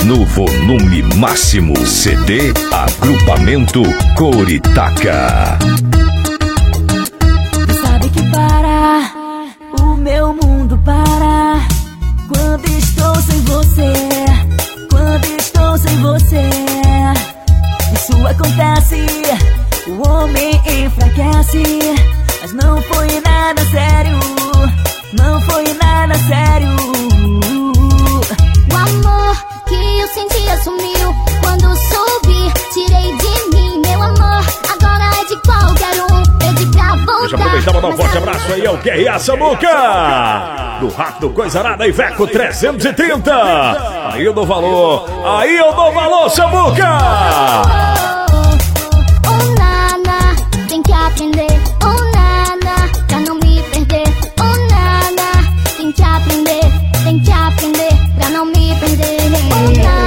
no volume máximo. CD Agrupamento Coritaca. Sabe que para, o meu mundo para quando estou sem você, quando estou sem você. Isso acontece, o homem enfraquece, mas não foi nada sério, não foi nada sério. O amor que eu sentia sumiu quando soube, tirei de mim, meu amor. Agora é de qualquer um, pedi pra voltar. Deixa eu aproveitar e mandar um forte abraço aí ao QRA Samuca, do Rápido Coisa Arada e Veco 330. Aí eu dou valor, aí eu dou valor, Samuca. Oh, nana, tem que aprender. Oh, nana, pra não me perder. Oh, nana, tem que aprender pra não me perder. Oh, nana.